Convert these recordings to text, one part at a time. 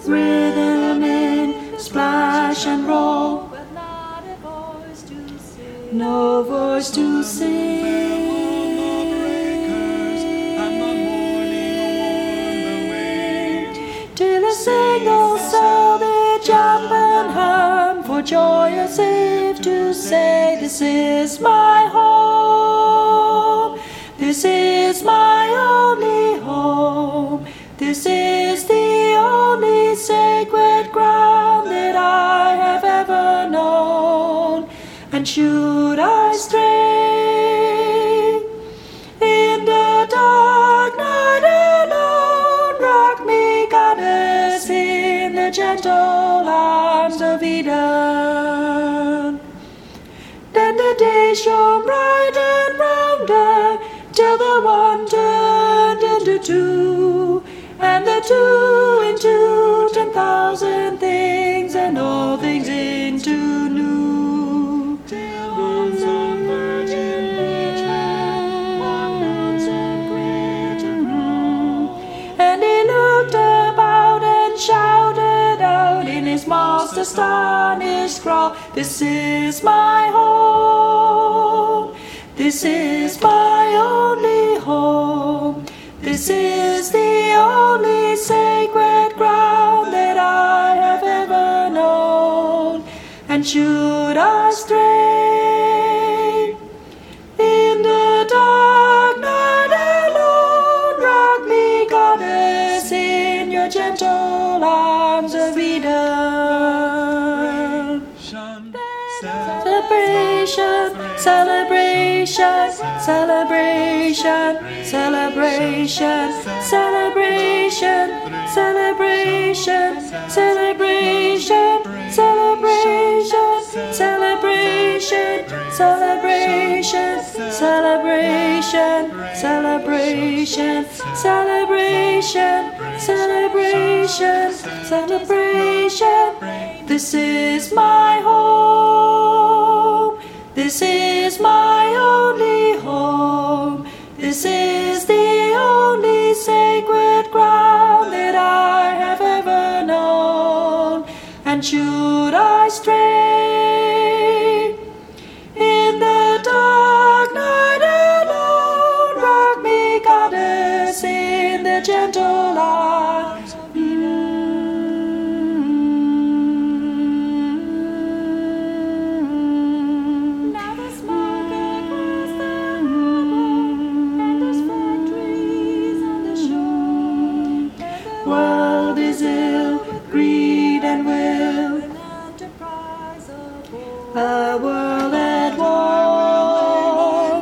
rhythm in splash and roll, no voice to sing. Till a single soul they jump and hum for joy as if to say, this is my home, this is my only home, this is the only sacred ground that I have ever known. And should I stray in the dark night alone, rock me, goddess, in the gentle arms of Eden. Then the day shone bright and rounder, till the one turned into two, and the two into 10,000 things, and all things into new. Till one sun virgin each man, one lonesome creature grow. And he looked about and shouted out in his most astonished crawl, this is my home, this is my only home, this is the only sacred ground that I have ever known. And should I stray in the dark night alone, rock me, goddess, in your gentle arms of Eden. Celebration, celebration, celebration, celebration, celebration, celebration, celebration, celebration, celebration, celebration, celebration, celebration, celebration, celebration, celebration. This is my home, this is my only home, this is the only sacred ground that I have ever known. And should I stray in the dark night alone, rock me, goddess, in the gentle arms of Eden. Now the smoke across the harbor, and there's factories on the shore. The world is ill, greed and will, a world at war,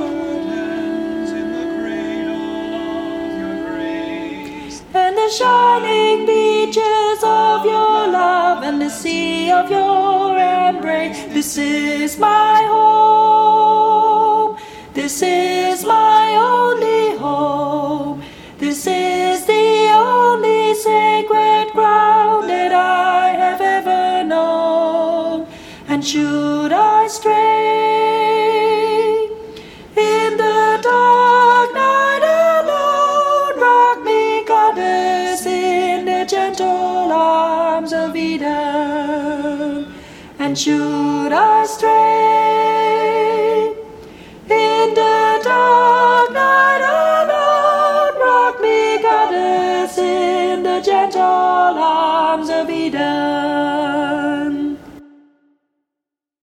and the shining beaches of your love and the sea of your embrace. This is my home, this is my only home, this is the only sacred ground that I have ever known. And should I stray in the dark night alone, rock me, goddess, in the gentle arms of Eden. And should I stray in the dark night alone, rock me, goddess, in the gentle arms of Eden.